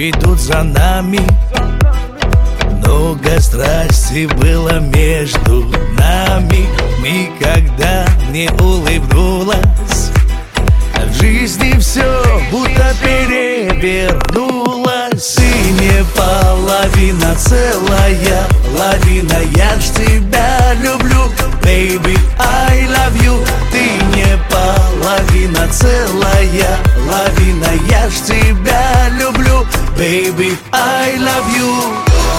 идут за нами. Много страсти было между нами. Никогда не улыбнулась. В жизни все будто перевернулось. Ты не половина, целая лавина. Я ж тебя люблю, baby, I love you. Ты не половина, целая лавина. Я ж тебя люблю, baby, I love you.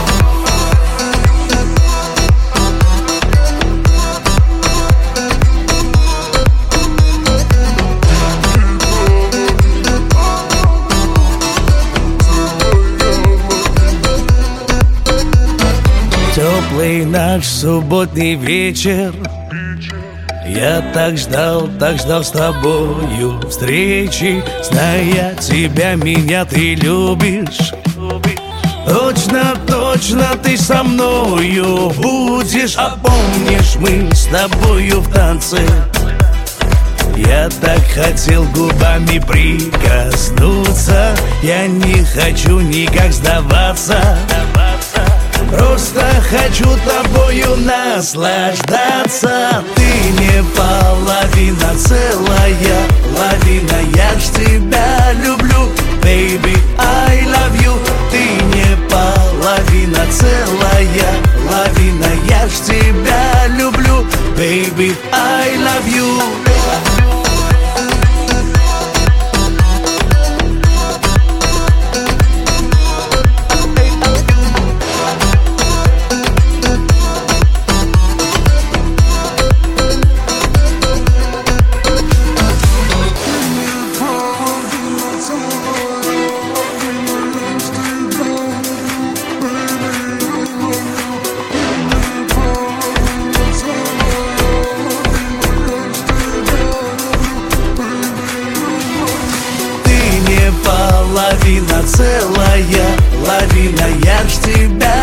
Теплый наш субботний вечер. Я так ждал с тобою встречи. Зная тебя, меня ты любишь. Точно, точно ты со мною будешь. А помнишь, мы с тобою в танце? Я так хотел губами прикоснуться. Я не хочу никак сдаваться. Просто хочу тобою наслаждаться. Ты не половина, целая лавина. Я ж тебя люблю, baby, I love you. Ты не половина, целая лавина. Я ж тебя люблю, baby, I love you. Половина, целая лавина. Я ж тебя